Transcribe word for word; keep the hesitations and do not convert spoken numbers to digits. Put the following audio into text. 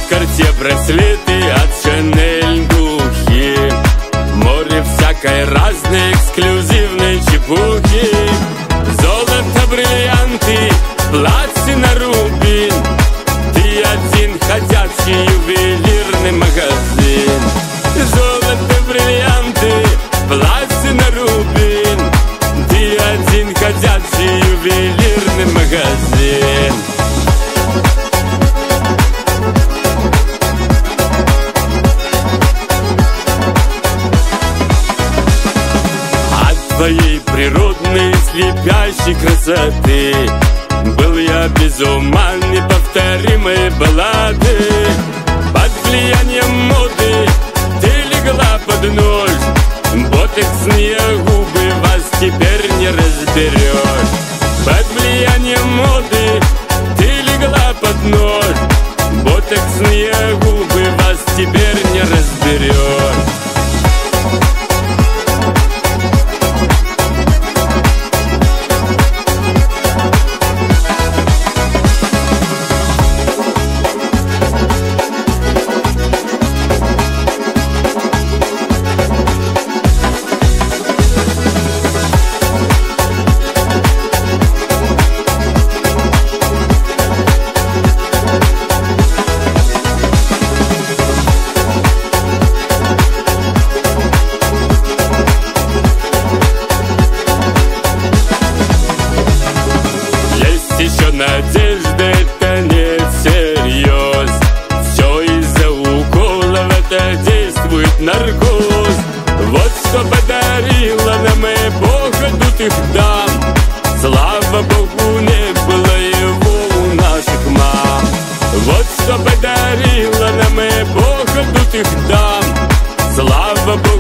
Карте браслеты, от Шанель духи, море всякой разной эксклюзивной чепухи. Золото, бриллианты, платина, рубин. Ты один ходячий ювелирный магазин. Золото, бриллианты, платина, рубин. Ты один ходячий ювелирный магазин. Твоей природной слепящей красоты был я без ума неповторимой баллады. Под влиянием моды ты легла под ноль. Ботексные губы вас теперь не разберешь. Под влиянием моды ты легла под ноль. Ботексные губы вас теперь не разберешь. Еще надежда, это не всерьез. Все из-за уколов, это действует наркоз. Вот что подарила нам эпоха дутых дам. Слава Богу, не было его у наших мам. Вот что подарила нам эпоха дутых дам. Слава Богу,